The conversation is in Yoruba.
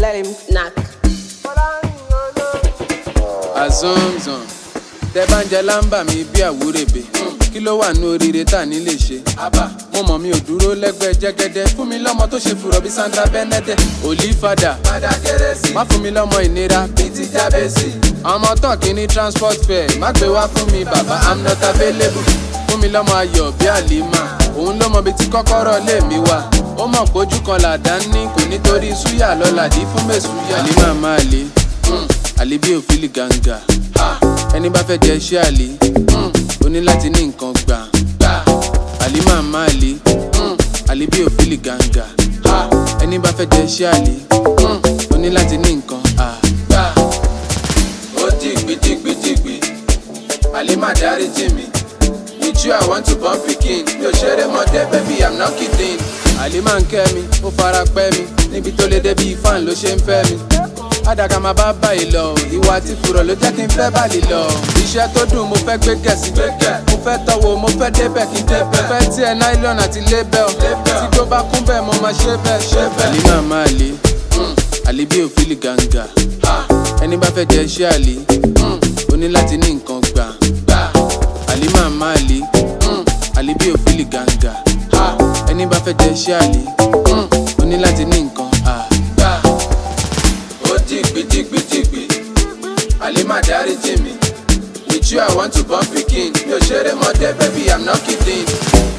let him knack. Azonzon, tẹ bá ń jẹ lámbà mi bí àwúrèbè. Kí ló wà ní oríire tá ní lè ṣe? Mo mọ̀ mi ò dúró lẹ́gbẹ́ jẹ́gẹ́dẹ́. Fún mi lọ́mọ tó ṣe fùrọ̀ bí Sandra Benede. Olífadà, má fún mi lọ́mọ ìnira bíi ti Jábẹ́sì. Ọmọ tán kì í ní transport fare. Má gbé wá fún mi bàbá, I'm not available. Fún mi lọ́mọ ayọ̀ bí Àlímà. Òun ló mọ bí tí kọ́kọ́rọ́ lé mi wà. Ó mọ̀ pójú kan làdá ní kò nítorí súyà lọ́làdí fún mẹ́sùyà. Àlímà máa lè, àlè bí òfìlì gàǹgà. Ẹni bá fẹ́ jẹ iṣẹ́ àlè, ó ní láti ní nǹkan gbà. Àlímà máa lè, àlè bí òfìlì gàǹgà. Ẹni bá fẹ́ jẹ iṣẹ́ àlè, ó ní láti ní nǹkan gbà. Ó dìgbìdìgbìdìgbì, Àlímà dáríjì mi. With you I want to born pikin. Mi ò ṣeré mọ́dé baby, I'm not kidding. Àlímà ń kẹ́ mi, ó fara pẹ́ mi. Níbi tó lè dé bí fan ló ṣe ń fẹ́ mi. Àdàkà máa bá báyìí lọ, ìwà àti fùrọ̀ ló jẹ́ kí n fẹ́ báyìí lọ. Iṣẹ́ tó dùn mo fẹ́ gbé gẹ̀ẹ́sì, mo fẹ́ tọ́wọ́ mo fẹ́ débẹ̀ kí n débẹ̀. Mo fẹ́ tí ẹ nylon àti label, tí tó bá kún bẹ́ẹ̀ mo máa ṣe bẹ́ẹ̀. Àlímà máa lè, àlè bí òfìlì gàǹgà. Ẹni bá fẹ́ jẹ iṣẹ́ àlè, ó ní láti ní nǹkan gbà. Àlímà máa lè, àlè bí òfìlì gàǹgà. Ẹni bá fẹ́ jẹ iṣẹ́ àlè, ó ní láti ní nǹkan gbà. Ó dìgbìdìgbìdìgbì, Àlímà dáríjì mi. With you I want to born pikin. Mi ò ṣeré mọ́dé baby, I'm not kidding.